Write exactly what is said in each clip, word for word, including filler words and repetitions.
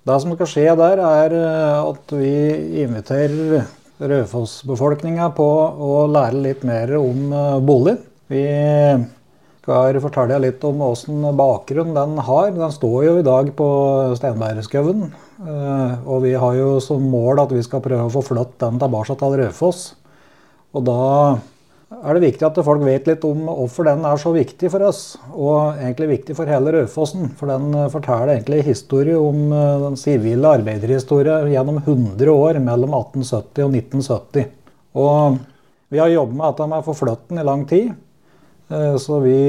Det som skal skje der er at vi inviterer Raufoss-befolkningen på å lære litt mer om bolig. Vi skal fortelle litt om hvordan bakgrunn den har. Den står jo i dag på Stenbergskauen, og vi har jo som mål at vi skal prøve å få flytt den tilbake til Raufoss. Og da er det viktig at folk vet litt om hvorfor den er så viktig for oss, og egentlig viktig for hele Raufossen, for den forteller egentlig historie om den sivile arbeiderhistorie gjennom hundre år mellom atten sytti og nitten sytti. Og vi har jobbet med dette med å få flytt den i lang tid, så vi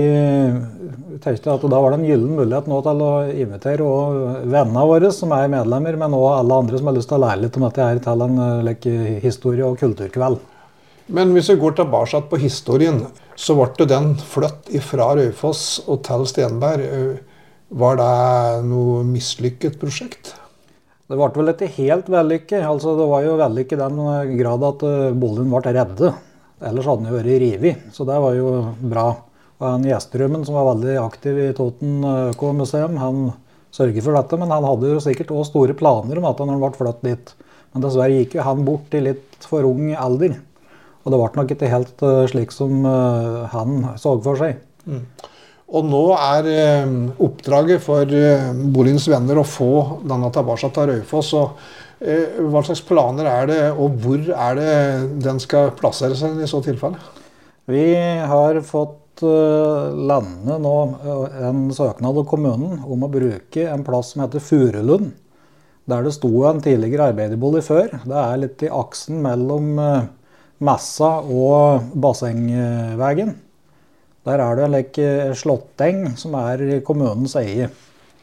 tenkte at da var det en gyllen mulighet nå til å invitere og vennene våre som er medlemmer, men også alle andre som har lyst til å lære litt om dette her til en like, historie- og kulturkveld. Men hvis vi går tilbake på historien, så ble den flytt fra Raufoss og til Stenberg. Var det noe mislykket prosjekt? Det ble vel ikke helt vellykket. Altså, det var jo vellykket i den grad at boligen ble reddet. Ellers hadde den jo vært rivet, så det var jo bra. Og han Gjesterømmen, som var veldig aktiv i Toten Økomuseum, han sørger for dette, men han hadde jo sikkert også store planer om at han ble flyttet dit. Men dessverre gikk jo han bort i litt for ung alder. Og det var nok ikke helt uh, slik som uh, han så for seg. Mm. Og nå er uh, oppdraget for uh, boligens venner å få denne tilbake til Raufoss. Og, uh, hva slags planer er det, og hvor er det den skal plassere seg i så tilfelle? Vi har fått uh, lande nå uh, en søknad av kommunen om å bruke en plass som heter Furulund, der det sto en tidligere arbeiderbolig før. Det er litt i aksen mellom uh, Messa og bassengvegen. Der er det en like slåtteng som er i kommunens eie.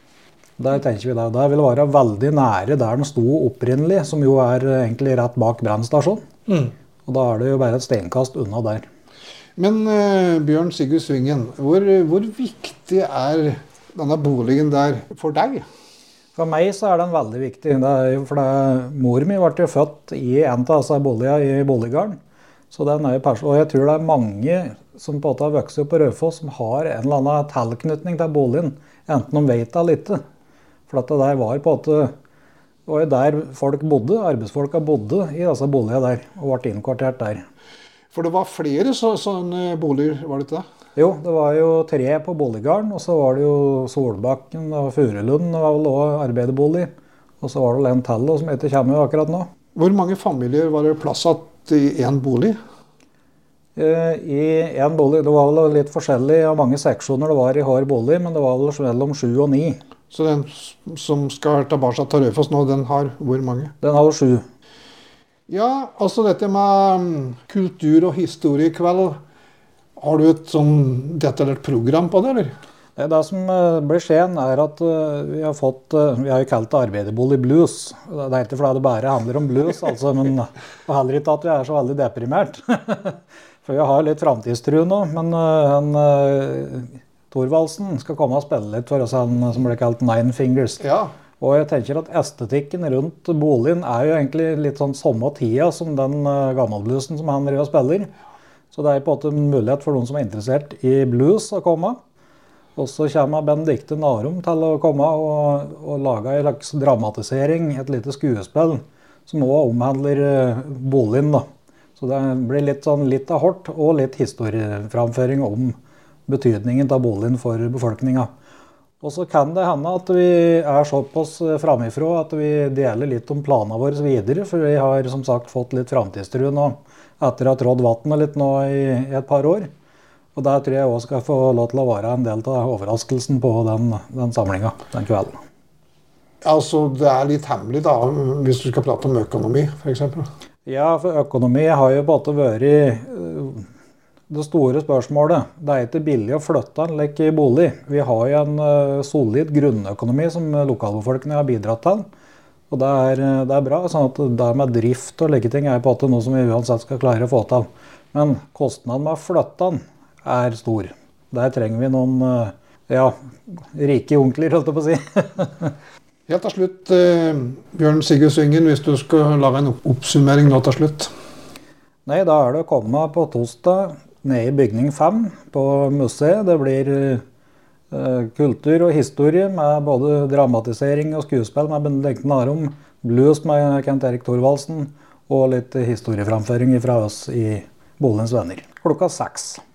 Der tenker vi da, det vil være veldig nære der den sto opprinnelig, som jo er egentlig rett bak brannstasjonen. Mm. Og da er det jo bare et stenkast unna der. Men uh, Bjørn Sigurd Svingen, hvor, hvor viktig er denne boligen der for deg? For meg så er den veldig viktig. Det er jo fordi mor mi ble jo født i en av disse boligene i Boliggarden. Så den er jo pers- og jeg tror det er mange som på en måte har vokst opp på Raufoss som har en eller annen tilknytning til boligen, enten de vet det eller ikke. For dette der var på en måte, det var jo der folk bodde, arbeidsfolka bodde i disse boligene der, og ble innkvartert der. For det var flere så, sånne boliger, var det ikke det? Jo, det var jo tre på Boliggarden, og så var det jo Solbakken og Furulund, det var vel også arbeiderbolig. Og så var det vel en til som ikke kommer akkurat nå. Hvor mange familier var det plasset i en bolig? I en bolig, det var vel litt forskjellig av mange seksjoner det var i hver bolig, men det var vel mellom sju og ni. Så den som skal tilbake til Raufoss nå, den har hvor mange? Den har sju. Ja, altså dette med kultur- og historiekveld, har du et sånn detaljert program på det, eller? Det som blir skjedd er at vi har fått, vi har jo kalt det arbeiderbolig blues. Det er ikke fordi det bare handler om blues, altså, men og heller ikke at vi er så veldig deprimert. For vi har litt fremtidstro nå, men han, Thorvaldsen skal komme og spille litt for oss, han som blir kalt Nine Fingers. Ja. Og jeg tenker at estetikken rundt boligen er jo egentlig litt sånn samme tida som den gammelbluesen som han driver og spiller. Så det er på en måte en mulighet for noen som er interessert i blues å komme. Og så kommer Benedikte Narum til å komme og, og lage en slags dramatisering, et lite skuespill, som også omhandler boligen. Da. Så det blir litt, sånn, litt av hårdt og litt historieframføring om betydningen av boligen for befolkningen. Og så kan det hende at vi er såpass framifrå at vi deler litt om planene våre videre, for vi har som sagt fått litt fremtidstro nå, etter å ha trådt vannet litt nå i, i et par år. Og der tror jeg også skal få lov til å være en del av overraskelsen på den, den samlingen, den kvelden. Altså, det er litt hemmelig da, hvis du skal prate om økonomi, for eksempel. Ja, for økonomi har jo på en måte vært det store spørsmålet. Det er ikke billig å flytte en like i bolig. Vi har jo en solid grunnøkonomi som lokalbefolkningen har bidratt til. Og det er, det er bra, sånn at det med drift og like ting er på en måte noe som vi uansett skal klare å få til. Men kostnaden med å flytte den er stor. Der trenger vi noen ja, rike onkler, holdt jeg på å si. Helt til slutt, eh, Bjørn Sigurd Svingen, hvis du skal lage en oppsummering nå til slutt. Nei, da er det å komme på torsdag nede i bygning fem på museet. Det blir kultur og historie med både dramatisering og skuespill med Benedikte Narom, blues med Kent Erik Thorvaldsen og litt historieframføring fra oss i Bolins Venner. Klokka seks.